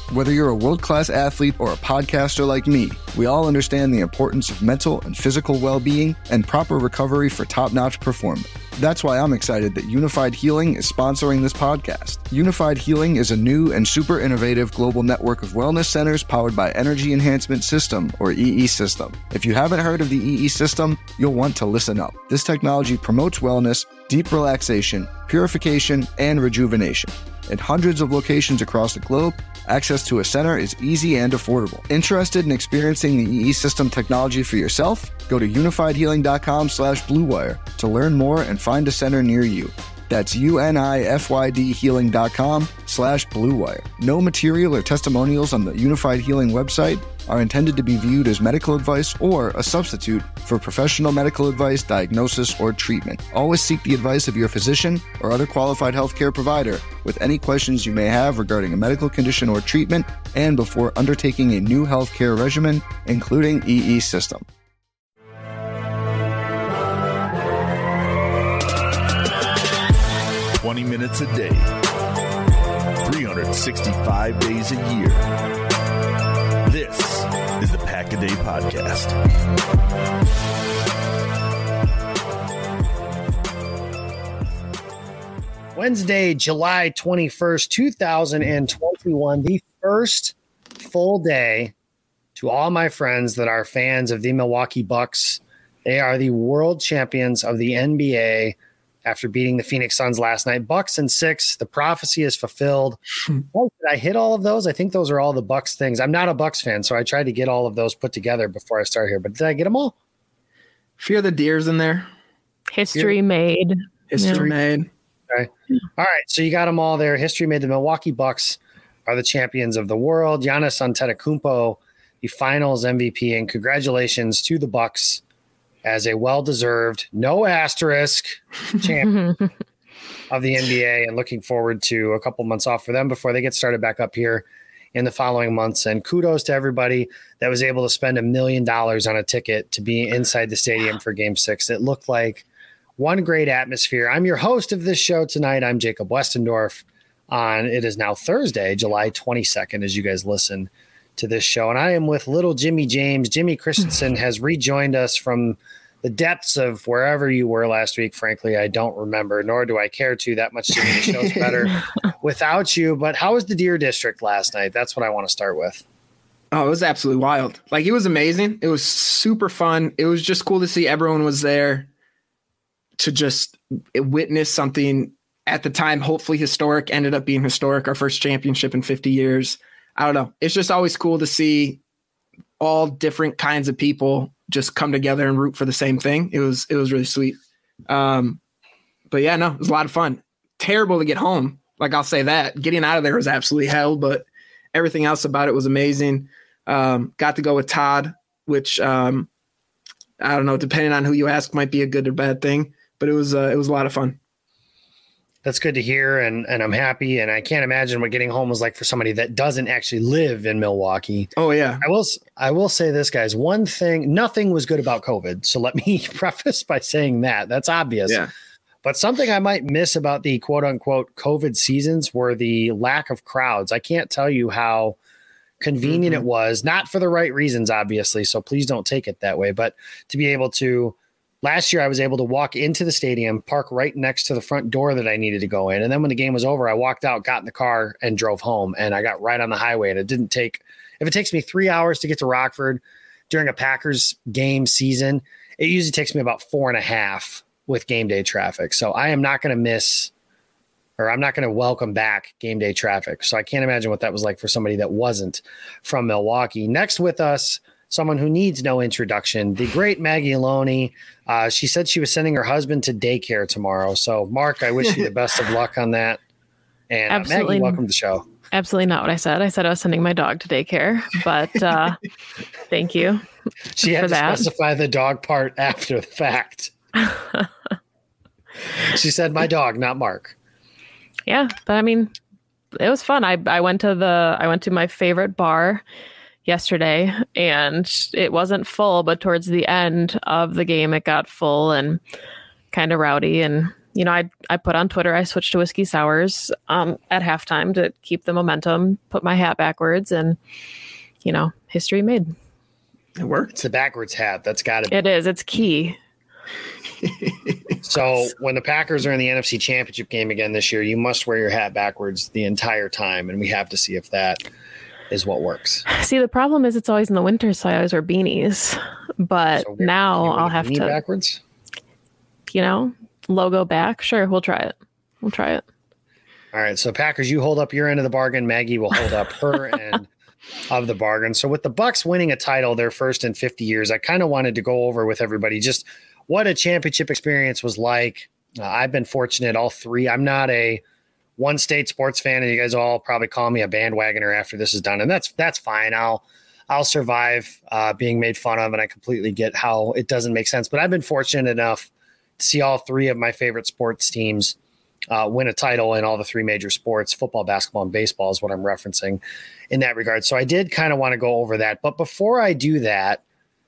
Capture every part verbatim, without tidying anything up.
Whether you're a world-class athlete or a podcaster like me, we all understand the importance of mental and physical well-being and proper recovery for top-notch performance. That's why I'm excited that Unified Healing is sponsoring this podcast. Unified Healing is a new and super innovative global network of wellness centers powered by Energy Enhancement System, or E E System. If you haven't heard of the E E System, you'll want to listen up. This technology promotes wellness, deep relaxation, purification, and rejuvenation. In hundreds of locations across the globe, access to a center is easy and affordable. Interested in experiencing the E E System technology for yourself? Go to unifiedhealing.com slash bluewire to learn more and find a center near you. That's U-N-I-F-Y-D healing.com slash bluewire. No material or testimonials on the Unified Healing website are intended to be viewed as medical advice or a substitute for professional medical advice, diagnosis, or treatment. Always seek the advice of your physician or other qualified healthcare provider with any questions you may have regarding a medical condition or treatment and before undertaking a new healthcare regimen, including E E System. twenty minutes a day, three hundred sixty-five days a year. This is the Pack a Day Podcast. Wednesday, July twenty-first, two thousand twenty-one, the first full day to all my friends that are fans of the Milwaukee Bucks. They are the world champions of the N B A. After beating the Phoenix Suns last night. Bucks and six, the prophecy is fulfilled. Oh, did I hit all of those? I think those are all the Bucks things. I'm not a Bucks fan, so I tried to get all of those put together before I start here. But did I get them all? Fear the Deers in there. History Fear- made. History Yeah. made. Okay. All right, so you got them all there. History made. The Milwaukee Bucks are the champions of the world. Giannis Antetokounmpo, the Finals M V P, and congratulations to the Bucks as a well-deserved, no asterisk champion of the N B A, and looking forward to a couple months off for them before they get started back up here in the following months. And kudos to everybody that was able to spend a million dollars on a ticket to be inside the stadium for Game Six. It looked like one great atmosphere. I'm your host of this show tonight. I'm Jacob Westendorf. On it is now Thursday, July twenty-second, as you guys listen to this show. And I am with little Jimmy James. Jimmy Christensen has rejoined us from the depths of wherever you were last week. Frankly, I don't remember, nor do I care to that much. Jimmy, the show's better without you. But how was the Deer District last night? That's what I want to start with. Oh, it was absolutely wild. Like, it was amazing. It was super fun. It was just cool to see everyone was there to just witness something at the time, hopefully historic, ended up being historic, our first championship in fifty years. I don't know. It's just always cool to see all different kinds of people just come together and root for the same thing. It was, it was really sweet. Um, but yeah, no, it was a lot of fun. Terrible to get home. Like, I'll say that getting out of there was absolutely hell, but everything else about it was amazing. Um, got to go with Todd, which um, I don't know, depending on who you ask, might be a good or bad thing, but it was, uh, it was a lot of fun. That's good to hear, and and I'm happy, and I can't imagine what getting home was like for somebody that doesn't actually live in Milwaukee. Oh yeah, I will I will say this, guys. One thing, nothing was good about COVID, so let me preface by saying that. That's obvious. Yeah. But something I might miss about the quote unquote COVID seasons were the lack of crowds. I can't tell you how convenient mm-hmm. it was, not for the right reasons, obviously. So please don't take it that way, but to be able to. Last year, I was able to walk into the stadium, park right next to the front door that I needed to go in. And then when the game was over, I walked out, got in the car, and drove home. And I got right on the highway. And it didn't take – if it takes me three hours to get to Rockford during a Packers game season, it usually takes me about four and a half with game day traffic. So I am not going to miss – or I'm not going to welcome back game day traffic. So I can't imagine what that was like for somebody that wasn't from Milwaukee. Next with us – someone who needs no introduction, the great Maggie Loney. Uh, she said she was sending her husband to daycare tomorrow. So, Mark, I wish you the best of luck on that. And uh, Maggie, welcome to the show. Absolutely not what I said. I said I was sending my dog to daycare, but uh, thank you She had for to that. specify the dog part after the fact. She said, my dog, not Mark. Yeah, but I mean, it was fun. I I went to the I went to my favorite bar yesterday, and it wasn't full, but towards the end of the game it got full and kind of rowdy, and you know, I I put on Twitter, I switched to whiskey sours um, at halftime to keep the momentum, put my hat backwards, and, you know, history made. It worked. It's the backwards hat. That's got to be. It is. It's key. So when the Packers are in the N F C Championship game again this year, you must wear your hat backwards the entire time, and we have to see if that is what works. See, the problem is it's always in the winter, so I always wear beanies. But So now you want I'll a have beanie to, backwards. you know, logo back. Sure, we'll try it. We'll try it. All right, so Packers, you hold up your end of the bargain. Maggie will hold up her end of the bargain. So with the Bucs winning a title, their first in fifty years, I kind of wanted to go over with everybody just what a championship experience was like. Uh, I've been fortunate all three. I'm not a one state sports fan, and you guys all probably call me a bandwagoner after this is done, and that's that's fine. I'll I'll survive uh, being made fun of, and I completely get how it doesn't make sense. But I've been fortunate enough to see all three of my favorite sports teams uh, win a title in all the three major sports: football, basketball, and baseball is what I'm referencing in that regard. So I did kind of want to go over that. But before I do that,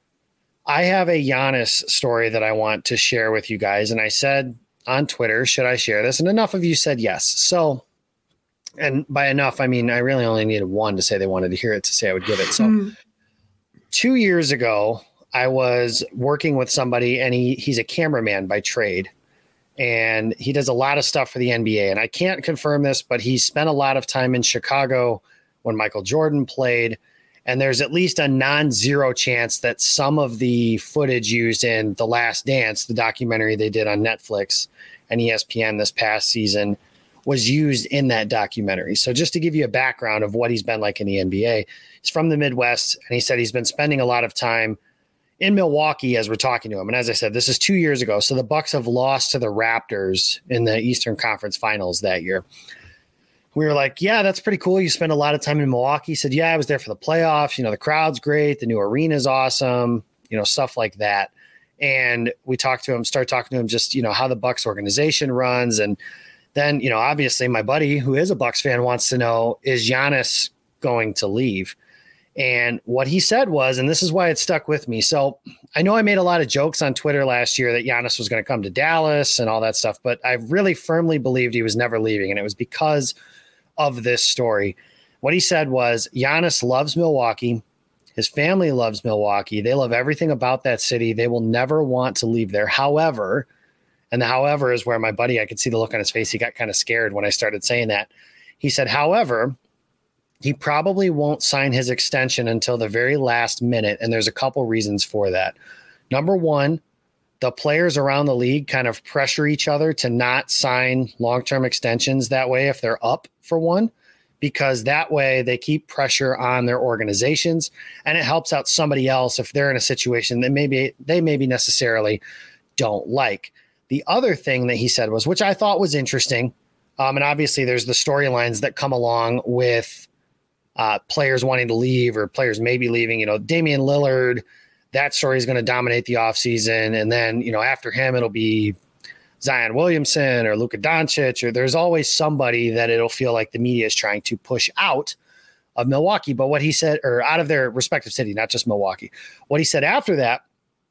I have a Giannis story that I want to share with you guys. And I said on Twitter, should I share this? And enough of you said yes. So, and by enough, I mean, I really only needed one to say they wanted to hear it to say I would give it. So mm. two years ago, I was working with somebody, and he he's a cameraman by trade. And he does a lot of stuff for the N B A. And I can't confirm this, but he spent a lot of time in Chicago when Michael Jordan played. And there's at least a non-zero chance that some of the footage used in The Last Dance, the documentary they did on Netflix and E S P N this past season, was used in that documentary. So just to give you a background of what he's been like in the N B A, he's from the Midwest, and he said he's been spending a lot of time in Milwaukee as we're talking to him. And as I said, this is two years ago. So the Bucs have lost to the Raptors in the Eastern Conference Finals that year. We were like, yeah, that's pretty cool. You spend a lot of time in Milwaukee. He said, yeah, I was there for the playoffs. You know, the crowd's great. The new arena's awesome, you know, stuff like that. And we talked to him, started talking to him just, you know, how the Bucs organization runs. And then, you know, obviously my buddy who is a Bucs fan wants to know, is Giannis going to leave? And what he said was, and this is why it stuck with me. So I know I made a lot of jokes on Twitter last year that Giannis was going to come to Dallas and all that stuff, but I really firmly believed he was never leaving. And it was because of this story. What he said was, Giannis loves Milwaukee. His family loves Milwaukee. They love everything about that city. They will never want to leave there. However, and the however is where my buddy, I could see the look on his face. He got kind of scared when I started saying that. He said, however, he probably won't sign his extension until the very last minute. And there's a couple reasons for that. Number one, the players around the league kind of pressure each other to not sign long-term extensions that way if they're up for one, because that way they keep pressure on their organizations, and it helps out somebody else if they're in a situation that maybe they maybe necessarily don't like. The other thing that he said was, which I thought was interesting, um, and obviously there's the storylines that come along with uh, players wanting to leave or players maybe leaving. You know, Damian Lillard, that story is going to dominate the offseason. And then, you know, after him, it'll be Zion Williamson or Luka Doncic, or there's always somebody that it'll feel like the media is trying to push out of Milwaukee. But what he said, or out of their respective city, not just Milwaukee, what he said after that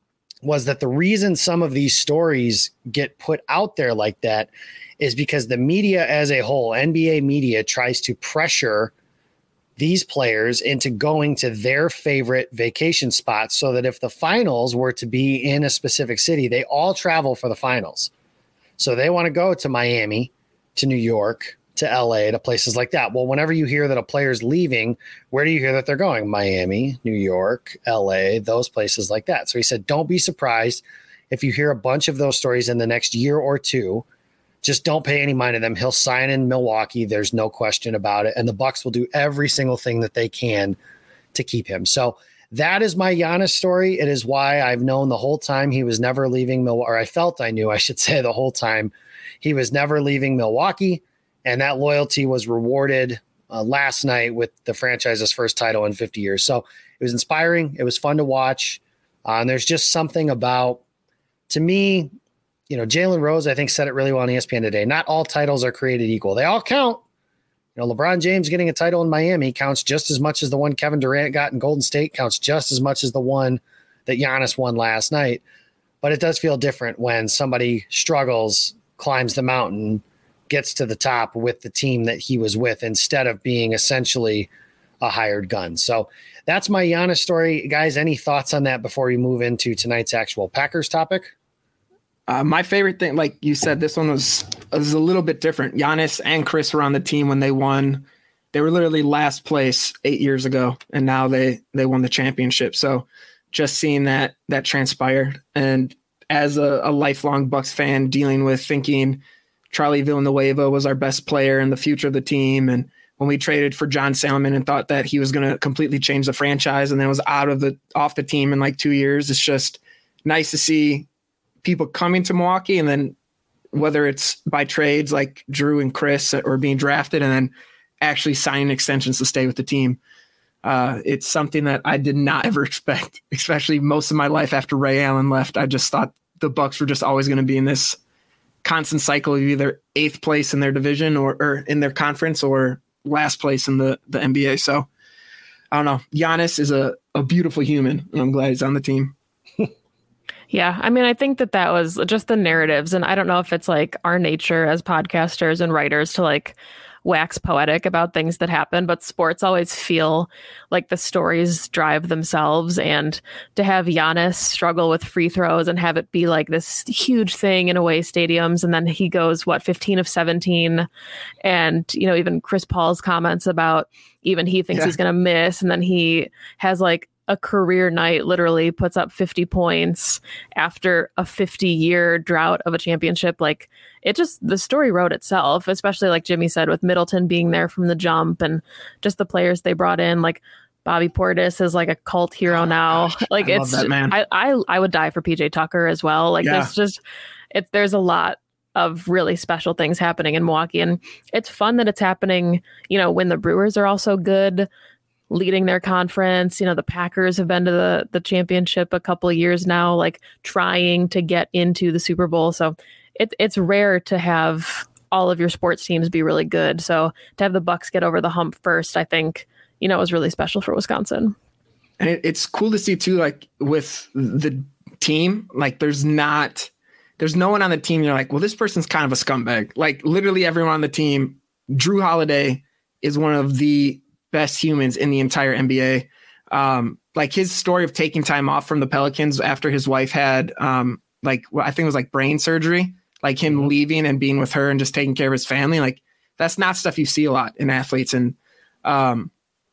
was that the reason some of these stories get put out there like that is because the media as a whole, N B A media, tries to pressure these players into going to their favorite vacation spots, so that if the finals were to be in a specific city, they all travel for the finals. So they want to go to Miami, to New York, to L A, to places like that. Well, whenever you hear that a player's leaving, where do you hear that they're going? Miami, New York, L A, those places like that. So he said, don't be surprised if you hear a bunch of those stories in the next year or two. Just don't pay any mind to them. He'll sign in Milwaukee. There's no question about it. And the Bucs will do every single thing that they can to keep him. So that is my Giannis story. It is why I've known the whole time he was never leaving Milwaukee, or I felt I knew, I should say, the whole time he was never leaving Milwaukee. And that loyalty was rewarded uh, last night with the franchise's first title in fifty years. So it was inspiring. It was fun to watch. Uh, and there's just something about, to me, you know, Jalen Rose, I think, said it really well on E S P N today. Not all titles are created equal. They all count. You know, LeBron James getting a title in Miami counts just as much as the one Kevin Durant got in Golden State, counts just as much as the one that Giannis won last night. But it does feel different when somebody struggles climbs the mountain, gets to the top with the team that he was with instead of being essentially a hired gun. So that's my Giannis story. Guys, any thoughts on that before we move into tonight's actual Packers topic? Uh, my favorite thing, like you said, this one was, was a little bit different. Giannis and Chris were on the team when they won. They were literally last place eight years ago, and now they they won the championship. So just seeing that that transpired, and as a, a lifelong Bucks fan, dealing with thinking Charlie Villanueva was our best player in the future of the team, and when we traded for John Salmon and thought that he was going to completely change the franchise, and then was out of the off the team in like two years, it's just nice to see people coming to Milwaukee, and then whether it's by trades like Drew and Chris or being drafted, and then actually signing extensions to stay with the team. Uh, it's something that I did not ever expect, especially most of my life after Ray Allen left. I just thought the Bucks were just always going to be in this constant cycle of either eighth place in their division or, or in their conference or last place in the, the N B A. So I don't know. Giannis is a, a beautiful human, and I'm glad he's on the team. Yeah, I mean, I think that that was just the narratives, and I don't know if it's like our nature as podcasters and writers to like wax poetic about things that happen, but sports always feel like the stories drive themselves, and to have Giannis struggle with free throws and have it be like this huge thing in away stadiums, and then he goes, what, fifteen of seventeen, and, you know, even Chris Paul's comments about even he thinks yeah. he's going to miss, and then he has like a career night, literally puts up fifty points after a fifty year drought of a championship. Like, it just, the story wrote itself, especially like Jimmy said, with Middleton being there from the jump and just the players they brought in. Like Bobby Portis is like a cult hero now. Like I it's, love that, man. I, I, I would die for P J Tucker as well. Like Yeah. there's just, it, there's a lot of really special things happening in Milwaukee, and it's fun that it's happening, you know, when the Brewers are also good, leading their conference. You know, the Packers have been to the, the championship a couple of years now, like trying to get into the Super Bowl. So it, it's rare to have all of your sports teams be really good. So to have the Bucks get over the hump first, I think, you know, was really special for Wisconsin. And it, it's cool to see too, like with the team, like there's not, there's no one on the team. You're like, well, this person's kind of a scumbag. Like literally everyone on the team. Drew Holiday is one of the best humans in the entire N B A. Um, like his story of taking time off from the Pelicans after his wife had, um, like, well, I think it was like brain surgery, like him mm-hmm. leaving and being with her and just taking care of his family. Like that's not stuff you see a lot in athletes. And, um,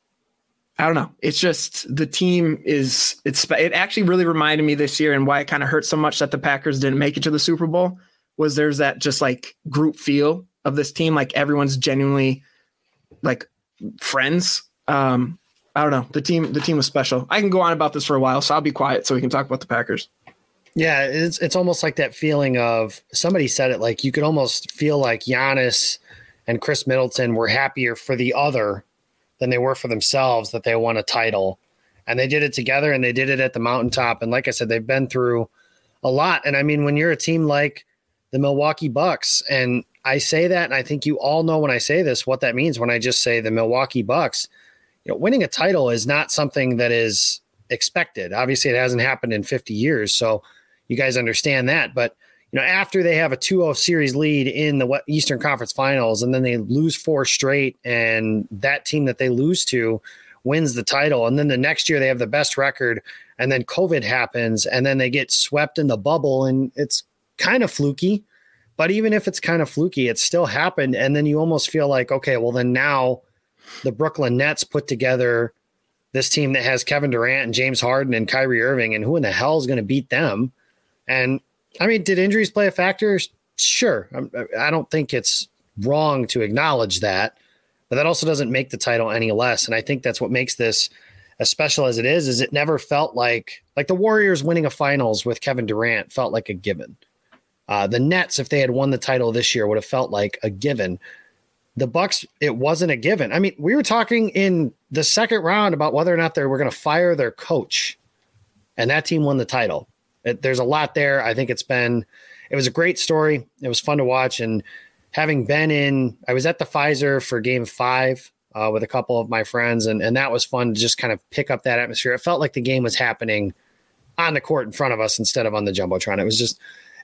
I don't know. It's just the team is, it's, it actually really reminded me this year, and why it kind of hurt so much that the Packers didn't make it to the Super Bowl was there's that just like group feel of this team. Like everyone's genuinely like friends. Um, I don't know. The team, the team was special. I can go on about this for a while, so I'll be quiet so we can talk about the Packers. Yeah, it's it's almost like that feeling of, somebody said it, like you could almost feel like Giannis and Chris Middleton were happier for the other than they were for themselves that they won a title. And they did it together, and they did it at the mountaintop. And like I said, they've been through a lot. And I mean, when you're a team like the Milwaukee Bucks, and I say that, and I think you all know when I say this, what that means when I just say the Milwaukee Bucks, you know, winning a title is not something that is expected. Obviously, it hasn't happened in fifty years. So you guys understand that. But, you know, after they have a two oh series lead in the Eastern Conference Finals, and then they lose four straight, and that team that they lose to wins the title, and then the next year they have the best record, and then COVID happens, and then they get swept in the bubble, and it's kind of fluky. But even if it's kind of fluky, it still happened. And then you almost feel like, okay, well then now the Brooklyn Nets put together this team that has Kevin Durant and James Harden and Kyrie Irving, and who in the hell is going to beat them? And I mean, did injuries play a factor? Sure. I don't think it's wrong to acknowledge that, but that also doesn't make the title any less. And I think that's what makes this as special as it is, is it never felt like, like the Warriors winning a finals with Kevin Durant felt like a given. Uh, the Nets, if they had won the title this year, would have felt like a given. The Bucks, it wasn't a given. I mean, we were talking in the second round about whether or not they were going to fire their coach, and that team won the title. It, there's a lot there. I think it's been, it was a great story. It was fun to watch. And having been in, I was at the Pfizer for game five uh, with a couple of my friends, and, and that was fun to just kind of pick up that atmosphere. It felt like the game was happening on the court in front of us instead of on the Jumbotron. It was just,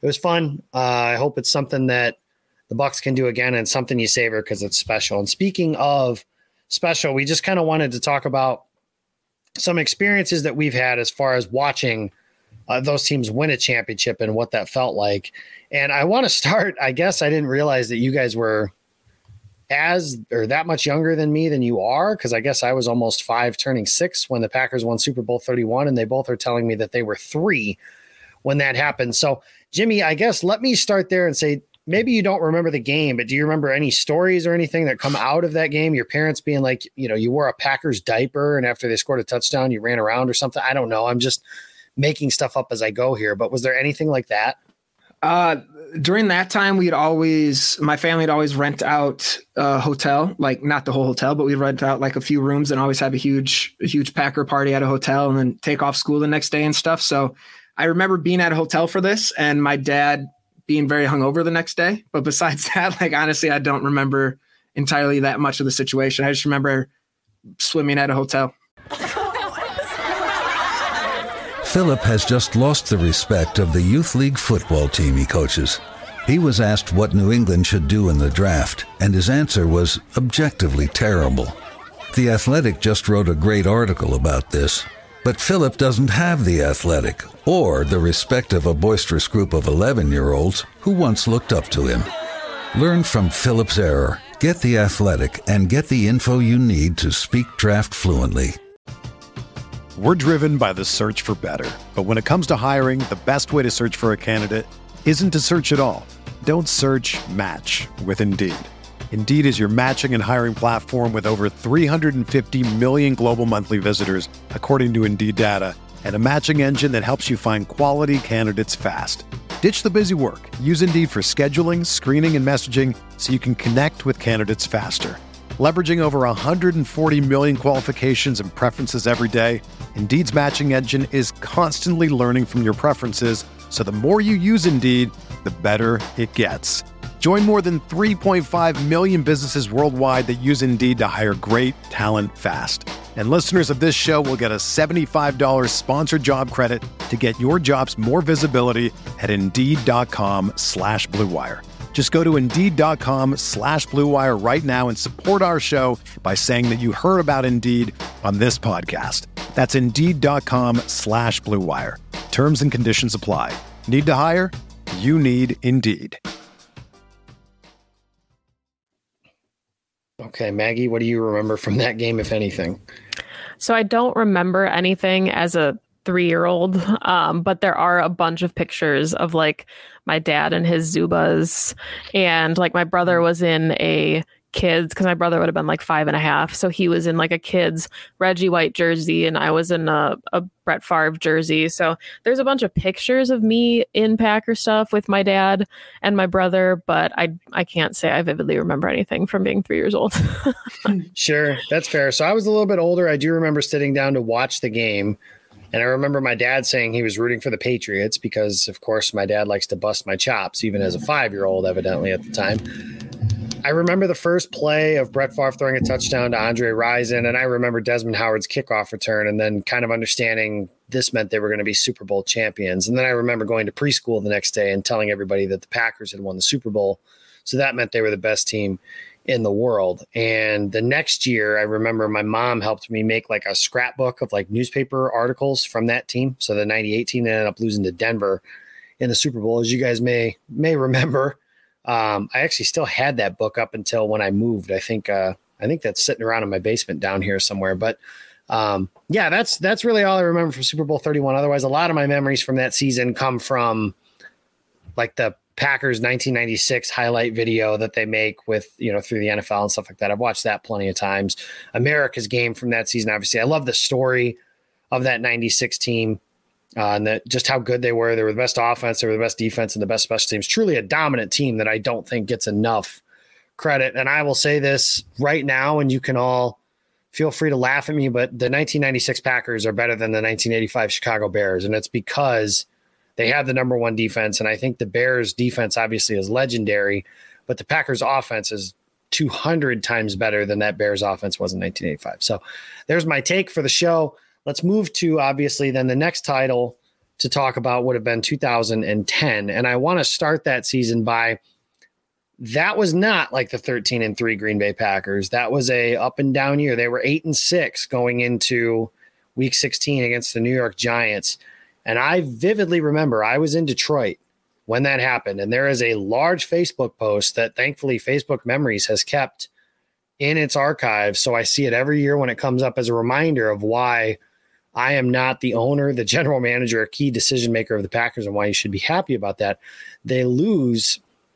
it was fun. Uh, I hope it's something that the Bucs can do again and something you savor because it's special. And speaking of special, we just kind of wanted to talk about some experiences that we've had as far as watching uh, those teams win a championship and what that felt like. And I want to start, I guess I didn't realize that you guys were as or that much younger than me than you are, because I guess I was almost five turning six when the Packers won Super Bowl thirty-one, and they both are telling me that they were three when that happened. So, Jimmy, I guess let me start there and say, maybe you don't remember the game, but do you remember any stories or anything that come out of that game? Your parents being like, you know, you wore a Packers diaper and after they scored a touchdown, you ran around or something. I don't know. I'm just making stuff up as I go here, but was there anything like that? Uh, during that time, we'd always, my family would always rent out a hotel, like not the whole hotel, but we'd rent out like a few rooms and always have a huge, a huge Packer party at a hotel and then take off school the next day and stuff. So I remember being at a hotel for this and my dad being very hungover the next day. But besides that, like, honestly, I don't remember entirely that much of the situation. I just remember swimming at a hotel. Philip has just lost the respect of the youth league football team he coaches. He was asked what New England should do in the draft, and his answer was objectively terrible. The Athletic just wrote a great article about this. But Philip doesn't have the Athletic or the respect of a boisterous group of eleven-year-olds who once looked up to him. Learn from Philip's error, get the Athletic, and get the info you need to speak draft fluently. We're driven by the search for better. But when it comes to hiring, the best way to search for a candidate isn't to search at all. Don't search, match with Indeed. Indeed is your matching and hiring platform with over three hundred fifty million global monthly visitors, according to Indeed data, and a matching engine that helps you find quality candidates fast. Ditch the busy work. Use Indeed for scheduling, screening, and messaging so you can connect with candidates faster. Leveraging over one hundred forty million qualifications and preferences every day, Indeed's matching engine is constantly learning from your preferences, so the more you use Indeed, the better it gets. Join more than three point five million businesses worldwide that use Indeed to hire great talent fast. And listeners of this show will get a seventy-five dollars sponsored job credit to get your jobs more visibility at Indeed.com slash Blue Wire. Just go to Indeed.com slash Blue Wire right now and support our show by saying that you heard about Indeed on this podcast. That's Indeed.com slash Blue Wire. Terms and conditions apply. Need to hire? You need Indeed. Okay, Maggie, what do you remember from that game, if anything? So I don't remember anything as a three-year-old, um, but there are a bunch of pictures of like my dad and his Zubas, and like my brother was in a kids, because my brother would have been like five and a half, so he was in like a kid's Reggie White jersey, and I was in a, a Brett Favre jersey. So there's a bunch of pictures of me in Packer stuff with my dad and my brother, but I I can't say I vividly remember anything from being three years old. Sure, that's fair. So I was a little bit older. I do remember sitting down to watch the game, and I remember my dad saying he was rooting for the Patriots because, of course, my dad likes to bust my chops, even as a five-year-old, evidently, at the time. I remember the first play of Brett Favre throwing a touchdown to Andre Rison, and I remember Desmond Howard's kickoff return, and then kind of understanding this meant they were going to be Super Bowl champions. And then I remember going to preschool the next day and telling everybody that the Packers had won the Super Bowl, so that meant they were the best team in the world. And the next year, I remember my mom helped me make like a scrapbook of like newspaper articles from that team. So the ninety-eight team ended up losing to Denver in the Super Bowl, as you guys may may remember. Um, I actually still had that book up until when I moved. I think uh, I think that's sitting around in my basement down here somewhere. But um, yeah, that's that's really all I remember from Super Bowl thirty-one. Otherwise, a lot of my memories from that season come from like the Packers nineteen ninety-six highlight video that they make with, you know, through the N F L and stuff like that. I've watched that plenty of times. America's game from that season, obviously. I love the story of that ninety-six team. Uh, and that just how good they were. They were the best offense, they were the best defense, and the best special teams. Truly a dominant team that I don't think gets enough credit. And I will say this right now, and you can all feel free to laugh at me, but the nineteen ninety-six Packers are better than the nineteen eighty-five Chicago Bears. And it's because they have the number one defense. And I think the Bears defense obviously is legendary, but the Packers offense is two hundred times better than that Bears offense was in nineteen eighty-five. So there's my take for the show. Let's move to, obviously, then the next title to talk about would have been two thousand ten. And I want to start that season by, that was not like the thirteen and three Green Bay Packers. That was a up and down year. They were eight and six going into week sixteen against the New York Giants. And I vividly remember I was in Detroit when that happened. And there is a large Facebook post that thankfully Facebook Memories has kept in its archives. So I see it every year when it comes up as a reminder of why I am not the owner, the general manager, or key decision maker of the Packers, and why you should be happy about that. They lose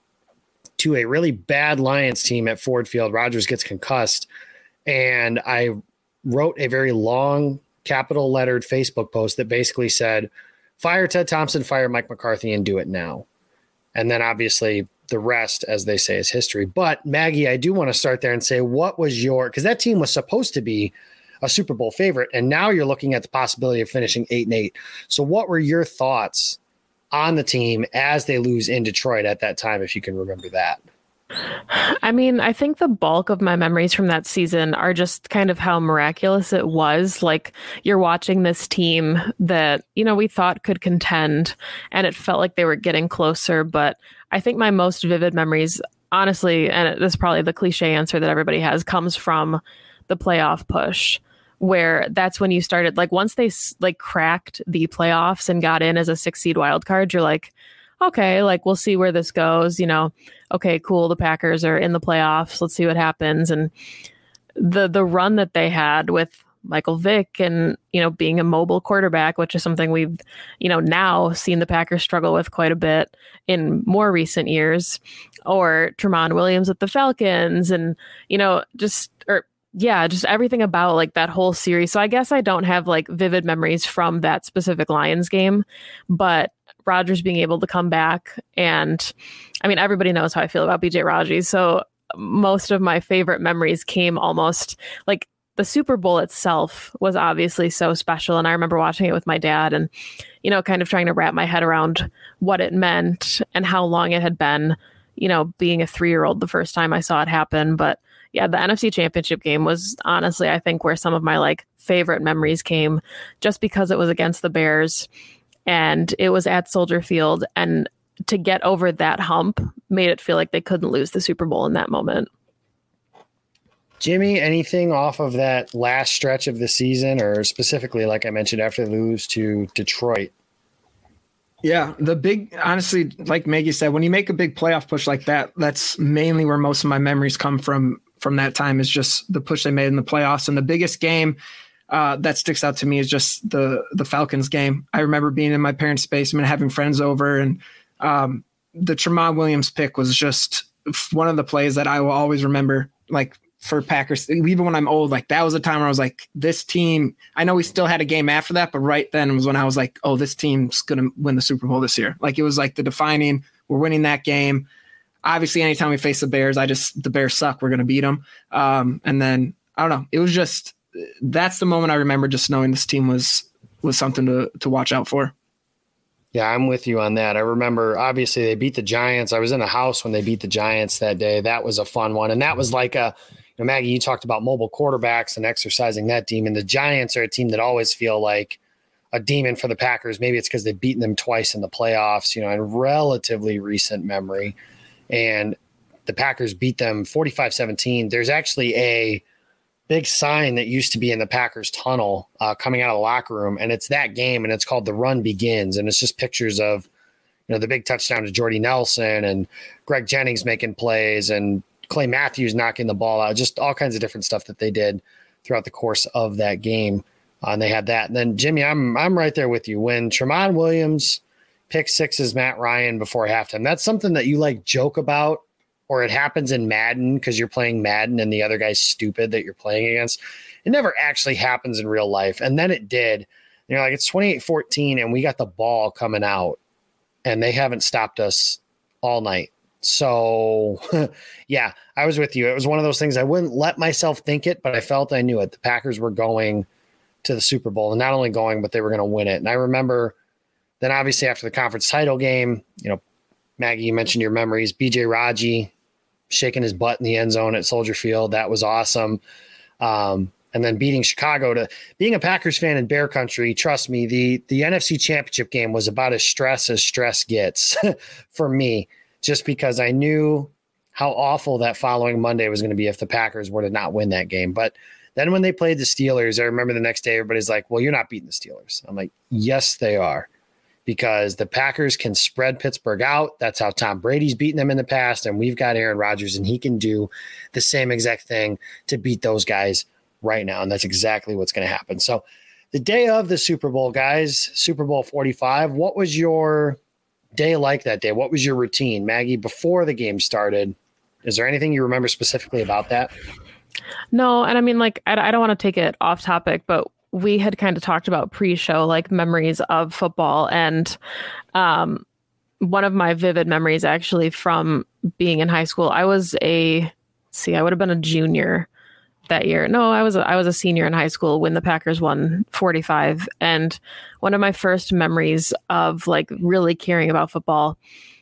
to a really bad Lions team at Ford Field. Rodgers gets concussed. And I wrote a very long capital lettered Facebook post that basically said, fire Ted Thompson, fire Mike McCarthy, and do it now. And then obviously the rest, as they say, is history. But Maggie, I do want to start there and say, what was your, because that team was supposed to be a Super Bowl favorite, and now you're looking at the possibility of finishing eight and eight. So what were your thoughts on the team as they lose in Detroit at that time, if you can remember that? I mean, I think the bulk of my memories from that season are just kind of how miraculous it was. Like, you're watching this team that, you know, we thought could contend, and it felt like they were getting closer. But I think my most vivid memories, honestly, and this is probably the cliche answer that everybody has, comes from the playoff push, where that's when you started, like, once they like cracked the playoffs and got in as a six seed wild card, you're like, okay, like, we'll see where this goes. You know, okay, cool. The Packers are in the playoffs. Let's see what happens. And the, the run that they had with Michael Vick and, you know, being a mobile quarterback, which is something we've, you know, now seen the Packers struggle with quite a bit in more recent years, or Tramon Williams with the Falcons, and, you know, just, or yeah, just everything about like that whole series. So I guess I don't have like vivid memories from that specific Lions game, but Rodgers being able to come back, and I mean, everybody knows how I feel about B J Raji. So most of my favorite memories came almost like the Super Bowl itself was obviously so special. And I remember watching it with my dad and, you know, kind of trying to wrap my head around what it meant and how long it had been, you know, being a three-year-old the first time I saw it happen. But yeah, the N F C Championship game was honestly, I think, where some of my like favorite memories came, just because it was against the Bears and it was at Soldier Field, and to get over that hump made it feel like they couldn't lose the Super Bowl in that moment. Jimmy, anything off of that last stretch of the season, or specifically, like I mentioned, after they lose to Detroit? Yeah, the big, honestly, like Maggie said, when you make a big playoff push like that, that's mainly where most of my memories come from from that time, is just the push they made in the playoffs. And the biggest game uh, that sticks out to me is just the the Falcons game. I remember being in my parents' basement, having friends over, and um, the Tramon Williams pick was just one of the plays that I will always remember, like, for Packers, even when I'm old. Like, that was a time where I was like, this team, I know we still had a game after that, but right then was when I was like, oh, this team's going to win the Super Bowl this year. Like, it was like the defining, we're winning that game. Obviously, anytime we face the Bears, I just, the Bears suck, we're going to beat them. Um, and then, I don't know, it was just, that's the moment I remember, just knowing this team was, was something to, to watch out for. Yeah, I'm with you on that. I remember, obviously, they beat the Giants. I was in the house when they beat the Giants that day. That was a fun one. And that was like a, you know, Maggie, you talked about mobile quarterbacks and exercising that demon. The Giants are a team that always feel like a demon for the Packers. Maybe it's because they've beaten them twice in the playoffs, you know, in relatively recent memory. And the Packers beat them forty-five seventeen. There's actually a big sign that used to be in the Packers tunnel uh, coming out of the locker room, and it's that game, and it's called The Run Begins. And it's just pictures of, you know, the big touchdown to Jordy Nelson and Greg Jennings making plays and Clay Matthews knocking the ball out, just all kinds of different stuff that they did throughout the course of that game. Uh, and they had that. And then, Jimmy, I'm I'm right there with you. When Tramon Williams pick sixes Matt Ryan before halftime, that's something that you like joke about, or it happens in Madden because you're playing Madden and the other guy's stupid that you're playing against. It never actually happens in real life. And then it did. And you're like, it's twenty-eight fourteen and we got the ball coming out and they haven't stopped us all night. So, yeah, I was with you. It was one of those things I wouldn't let myself think it, but I felt I knew it. The Packers were going to the Super Bowl, and not only going, but they were going to win it. And I remember then, obviously, after the conference title game, you know, Maggie, you mentioned your memories. B J Raji shaking his butt in the end zone at Soldier Field. That was awesome. Um, and then beating Chicago. To being a Packers fan in Bear Country, trust me, the the N F C Championship game was about as stress as stress gets for me, just because I knew how awful that following Monday was going to be if the Packers were to not win that game. But then when they played the Steelers, I remember the next day everybody's like, well, you're not beating the Steelers. I'm like, yes, they are. Because the Packers can spread Pittsburgh out. That's how Tom Brady's beaten them in the past. And we've got Aaron Rodgers, and he can do the same exact thing to beat those guys right now. And that's exactly what's going to happen. So the day of the Super Bowl, guys, Super Bowl forty-five, what was your day like that day? What was your routine, Maggie, before the game started? Is there anything you remember specifically about that? No. And I mean, like, I, I don't want to take it off topic, but we had kind of talked about pre-show, like memories of football. And um, one of my vivid memories actually from being in high school, I was a, let's see, I would have been a junior that year. No, I was, a, I was a senior in high school when the Packers won forty-five. And one of my first memories of like really caring about football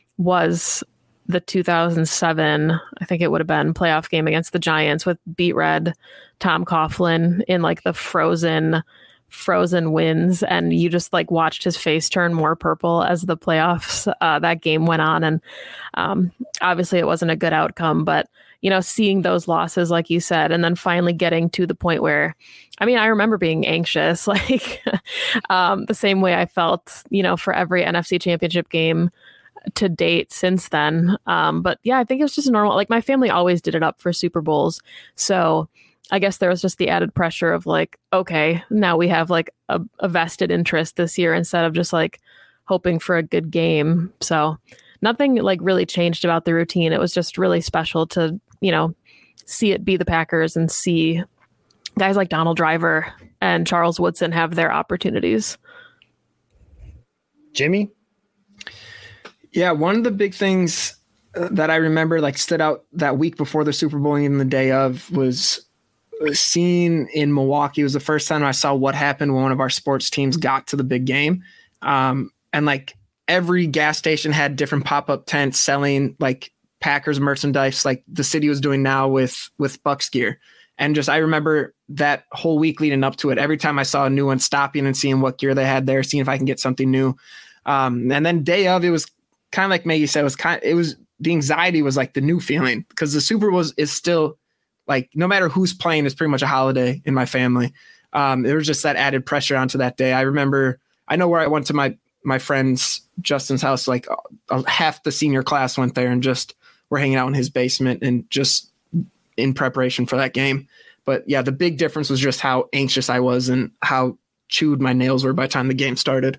was the two thousand seven, I think it would have been, playoff game against the Giants with Beat Red, Tom Coughlin in like the frozen, frozen winds. And you just like watched his face turn more purple as the playoffs, uh, that game went on. And um, obviously it wasn't a good outcome, but you know, seeing those losses, like you said, and then finally getting to the point where, I mean, I remember being anxious, like um, the same way I felt, you know, for every N F C Championship game to date since then. Um, but yeah, I think it was just normal. Like my family always did it up for Super Bowls. So I guess there was just the added pressure of like, okay, now we have like a, a vested interest this year instead of just like hoping for a good game. So nothing like really changed about the routine. It was just really special to, you know, see it be the Packers and see guys like Donald Driver and Charles Woodson have their opportunities. Jimmy? Yeah, one of the big things that I remember like stood out that week before the Super Bowl and even the day of was seeing in Milwaukee. It was the first time I saw what happened when one of our sports teams got to the big game. Um, and like every gas station had different pop-up tents selling like Packers merchandise like the city was doing now with, with Bucks gear. And just, I remember that whole week leading up to it, every time I saw a new one, stopping and seeing what gear they had there, seeing if I can get something new. Um, and then day of, it was kind of like Maggie said, it was kind of, it was, the anxiety was like the new feeling because the Super Bowl is still like, no matter who's playing, it's pretty much a holiday in my family. Um, there was just that added pressure onto that day. I remember, I know where I went to my, my friend's Justin's house, like uh, half the senior class went there and just were hanging out in his basement and just in preparation for that game. But yeah, the big difference was just how anxious I was and how chewed my nails were by the time the game started.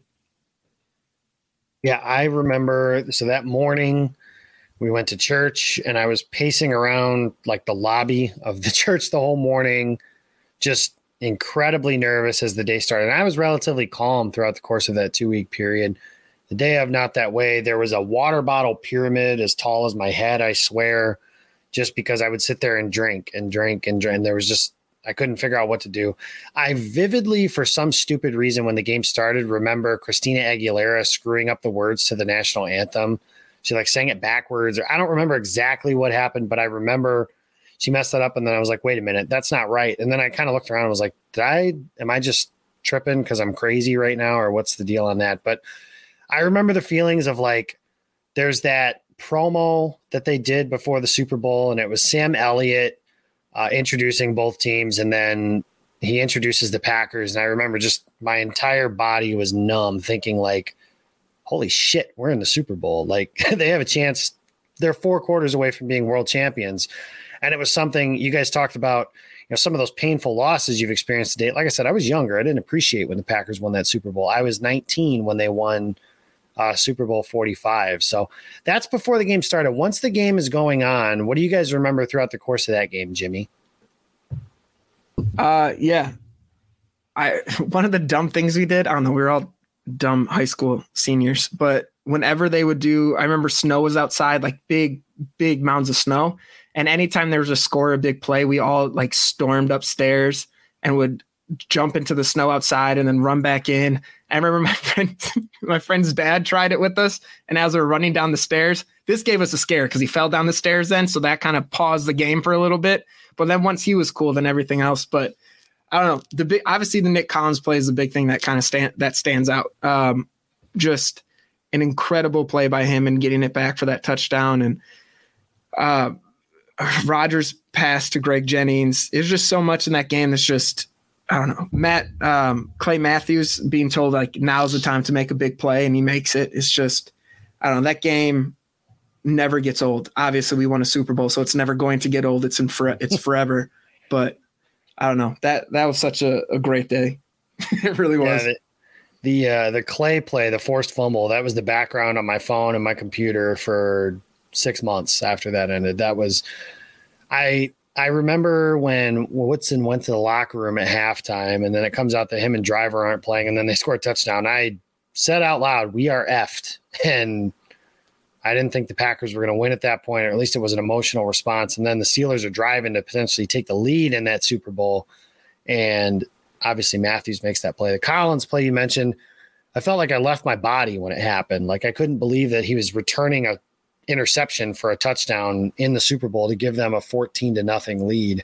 Yeah, I remember. So that morning we went to church and I was pacing around like the lobby of the church the whole morning, just incredibly nervous as the day started. And I was relatively calm throughout the course of that two week period. The day of, not that way. There was a water bottle pyramid as tall as my head, I swear, just because I would sit there and drink and drink and drink. And there was just, I couldn't figure out what to do. I vividly, for some stupid reason, when the game started, remember Christina Aguilera screwing up the words to the national anthem. She like sang it backwards. I don't remember exactly what happened, but I remember she messed that up. And then I was like, wait a minute, that's not right. And then I kind of looked around and was like, did I, am I just tripping because I'm crazy right now? Or what's the deal on that? But I remember the feelings of like, there's that promo that they did before the Super Bowl, and it was Sam Elliott Uh, introducing both teams, and then he introduces the Packers. And I remember just my entire body was numb thinking like, holy shit, we're in the Super Bowl. Like they have a chance. They're four quarters away from being world champions. And it was something you guys talked about, you know, some of those painful losses you've experienced today. Like I said, I was younger. I didn't appreciate when the Packers won that Super Bowl. I was nineteen when they won uh, Super Bowl forty-five. So that's before the game started. Once the game is going on, what do you guys remember throughout the course of that game, Jimmy? Uh, yeah. I, one of the dumb things we did, I don't know, we were all dumb high school seniors, but whenever they would do, I remember snow was outside, like big, big mounds of snow. And anytime there was a score, a big play, we all like stormed upstairs and would jump into the snow outside and then run back in. I remember my friend, my friend's dad tried it with us. And as we were running down the stairs, this gave us a scare because he fell down the stairs then. So that kind of paused the game for a little bit. But then once he was cool, then everything else. But I don't know. The big, obviously the Nick Collins play is the big thing that kind of stand that stands out. Um, just an incredible play by him and getting it back for that touchdown. And uh, Rodgers pass to Greg Jennings. There's just so much in that game that's just, I don't know. Matt um, Clay Matthews being told like now's the time to make a big play and he makes it. It's just, I don't know. That game never gets old. Obviously, we won a Super Bowl, so it's never going to get old. It's in for, it's forever. But I don't know. That that was such a, a great day. It really was. Yeah, the the, uh, the Clay play, the forced fumble, that was the background on my phone and my computer for six months after that ended. That was I I remember when Woodson went to the locker room at halftime, and then it comes out that him and Driver aren't playing, and then they score a touchdown. I said out loud, "We are effed," and I didn't think the Packers were going to win at that point, or at least it was an emotional response. And then the Steelers are driving to potentially take the lead in that Super Bowl. And obviously Matthews makes that play. The Collins play you mentioned, I felt like I left my body when it happened. Like I couldn't believe that he was returning a interception for a touchdown in the Super Bowl to give them a fourteen to nothing lead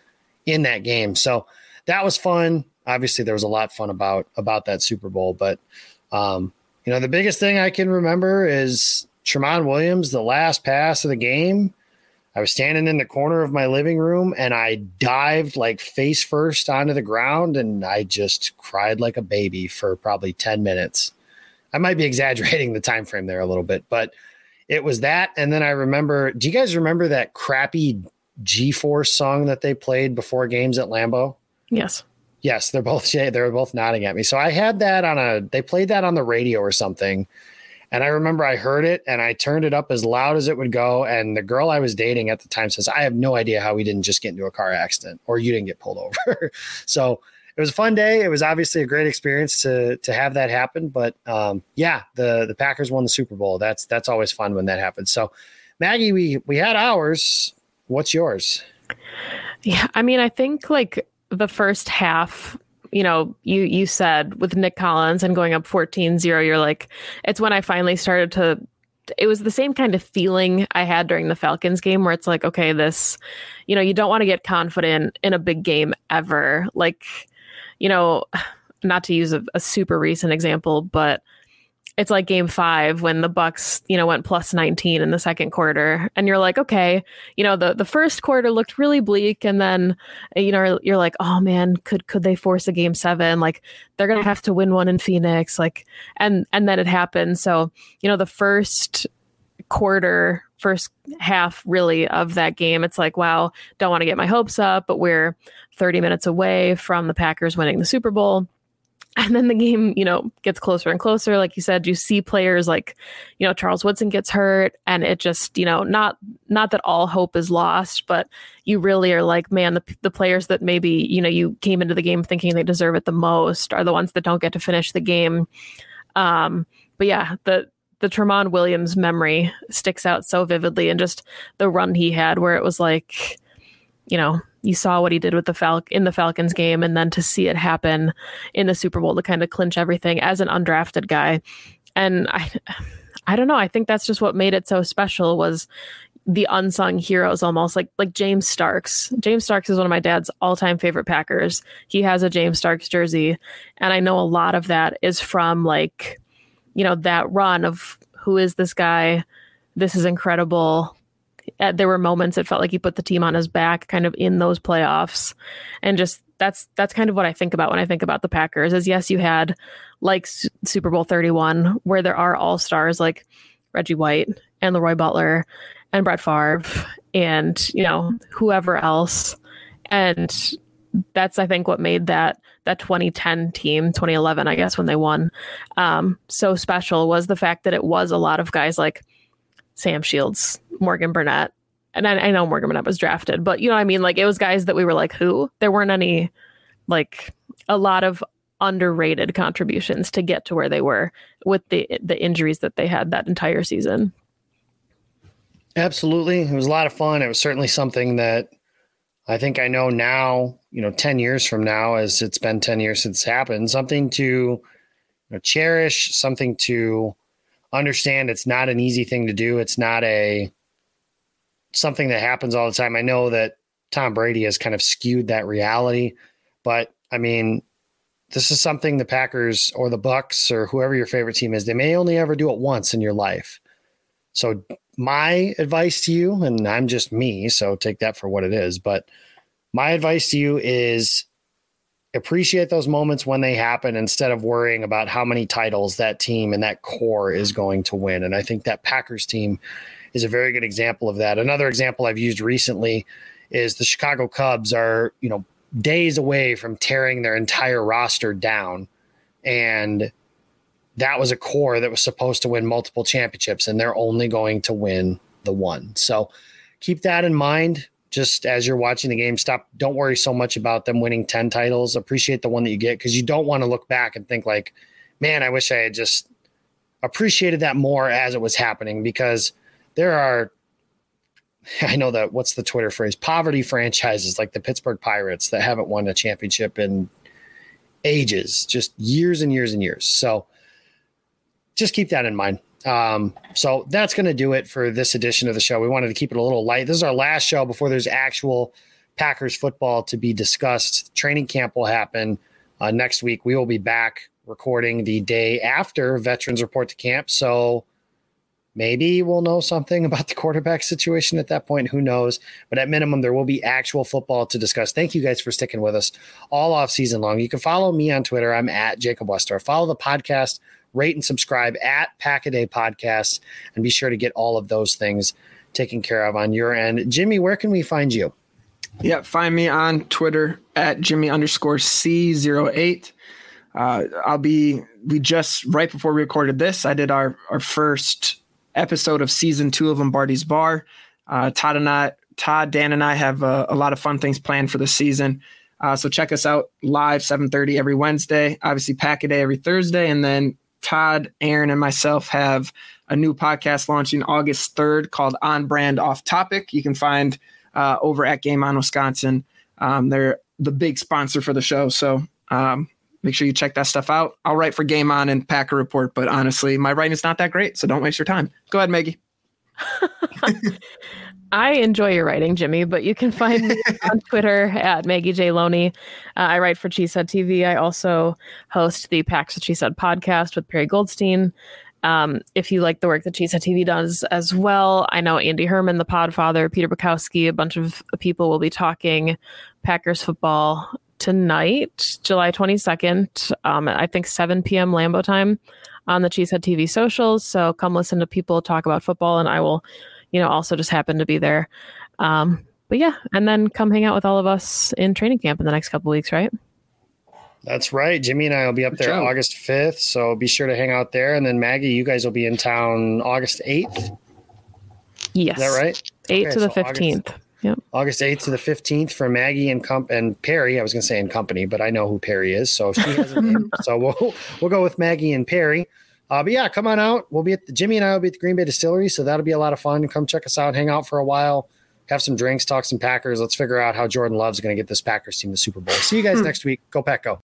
in that game. So that was fun. Obviously there was a lot fun about, about that Super Bowl, but um, you know, the biggest thing I can remember is Tramon Williams, the last pass of the game. I was standing in the corner of my living room and I dived like face first onto the ground and I just cried like a baby for probably ten minutes. I might be exaggerating the time frame there a little bit, but it was that. And then I remember, do you guys remember that crappy G-Force song that they played before games at Lambeau? Yes. Yes, they're both they're both nodding at me. So I had that on a they played that on the radio or something. And I remember I heard it and I turned it up as loud as it would go. And the girl I was dating at the time says, I have no idea how we didn't just get into a car accident or you didn't get pulled over. So it was a fun day. It was obviously a great experience to to have that happen. But um, yeah, the, the Packers won the Super Bowl. That's that's always fun when that happens. So Maggie, we, we had ours. What's yours? Yeah, I mean, I think like the first half, you know, you you said with Nick Collins and going up fourteen zero, you're like, it's when I finally started to, it was the same kind of feeling I had during the Falcons game where it's like, okay, this, you know, you don't want to get confident in a big game ever. Like, you know, not to use a, a super recent example, but it's like game five when the Bucks, you know, went plus nineteen in the second quarter. And you're like, okay, you know, the, the first quarter looked really bleak. And then, you know, you're like, oh man, could, could they force a game seven? Like they're going to have to win one in Phoenix. Like, and, and then it happened. So, you know, the first quarter, first half really of that game, it's like, wow, don't want to get my hopes up, but we're thirty minutes away from the Packers winning the Super Bowl. And then the game, you know, gets closer and closer. Like you said, you see players like, you know, Charles Woodson gets hurt and it just, you know, not not that all hope is lost, but you really are like, man, the the players that maybe, you know, you came into the game thinking they deserve it the most are the ones that don't get to finish the game. Um, but yeah, the the Tramon Williams memory sticks out so vividly and just the run he had where it was like, you know, you saw what he did with the Fal- in the Falcons game, and then to see it happen in the Super Bowl to kind of clinch everything as an undrafted guy. And I, I don't know. I think that's just what made it so special was the unsung heroes, almost like, like James Starks. James Starks is one of my dad's all time favorite Packers. He has a James Starks jersey. And I know a lot of that is from like, you know, that run of who is this guy? This is incredible. Uh, there were moments it felt like he put the team on his back kind of in those playoffs. And just that's that's kind of what I think about when I think about the Packers is, yes, you had like S- Super Bowl thirty-one where there are all-stars like Reggie White and Leroy Butler and Brett Favre and, you know, whoever else. And that's, I think, what made that that twenty ten team, twenty eleven, I guess, when they won, um, so special was the fact that it was a lot of guys like Sam Shields, Morgan Burnett. And I, I know Morgan Burnett was drafted, but you know what I mean? Like it was guys that we were like, who? There weren't any, like a lot of underrated contributions to get to where they were with the the injuries that they had that entire season. Absolutely. It was a lot of fun. It was certainly something that I think I know now, you know, ten years from now, as it's been ten years since it's happened, something to you know, cherish, something to understand. It's not an easy thing to do. It's not a something that happens all the time. I know that Tom Brady has kind of skewed that reality, but I mean, this is something the Packers or the Bucks or whoever your favorite team is, they may only ever do it once in your life. So my advice to you, and I'm just me, so take that for what it is, but my advice to you is appreciate those moments when they happen instead of worrying about how many titles that team and that core is going to win. And I think that Packers team is a very good example of that. Another example I've used recently is the Chicago Cubs are, you know, days away from tearing their entire roster down. And that was a core that was supposed to win multiple championships, and they're only going to win the one. So keep that in mind. Just as you're watching the game, stop. Don't worry so much about them winning ten titles. Appreciate the one that you get, because you don't want to look back and think like, man, I wish I had just appreciated that more as it was happening, because there are, I know that, what's the Twitter phrase, poverty franchises like the Pittsburgh Pirates that haven't won a championship in ages, just years and years and years. So just keep that in mind. Um, so that's going to do it for this edition of the show. We wanted to keep it a little light. This is our last show before there's actual Packers football to be discussed. Training camp will happen uh, next week. We will be back recording the day after veterans report to camp. So maybe we'll know something about the quarterback situation at that point. Who knows? But at minimum, there will be actual football to discuss. Thank you guys for sticking with us all off season long. You can follow me on Twitter. I'm at Jacob Westar. Follow the podcast. Rate and subscribe at Pack-A-Day Podcasts, and be sure to get all of those things taken care of on your end. Jimmy, where can we find you? Yeah, find me on Twitter at Jimmy underscore C zero eight. Uh, I'll be, we just, right before we recorded this, I did our, our first episode of season two of Lombardi's Bar. Uh, Todd and I, Todd, Dan, and I have a, a lot of fun things planned for the season. Uh, so check us out live seven thirty every Wednesday, obviously Pack-A-Day every Thursday, and then Todd, Aaron, and myself have a new podcast launching August third called On Brand Off Topic. You can find uh, over at Game On Wisconsin. Um, they're the big sponsor for the show. So um, make sure you check that stuff out. I'll write for Game On and Packer Report, but honestly, my writing is not that great. So don't waste your time. Go ahead, Maggie. I enjoy your writing, Jimmy, but you can find me on Twitter at Maggie J. Loney. Uh, I write for Cheesehead T V. I also host the Packs of Cheesehead podcast with Perry Goldstein. Um, if you like the work that Cheesehead T V does as well, I know Andy Herman, the Podfather, Peter Bukowski, a bunch of people will be talking Packers football tonight, July twenty-second, um, I think seven p.m. Lambeau time on the Cheesehead T V socials. So come listen to people talk about football, and I will you know, also just happen to be there. Um, but yeah, and then come hang out with all of us in training camp in the next couple of weeks, right? That's right. Jimmy and I will be up Good there job. August fifth. So be sure to hang out there. And then Maggie, you guys will be in town August eighth. Yes. Is that right? eighth okay, to the so fifteenth. August, yep. August eighth to the fifteenth for Maggie and Com- and Perry. I was going to say in company, but I know who Perry is. So she has a name. So we'll, we'll go with Maggie and Perry. Uh, but yeah, come on out. We'll be at the, Jimmy and I will be at the Green Bay Distillery, so that'll be a lot of fun. Come check us out, hang out for a while, have some drinks, talk some Packers. Let's figure out how Jordan Love's going to get this Packers team the Super Bowl. See you guys next week. Go Pack Go.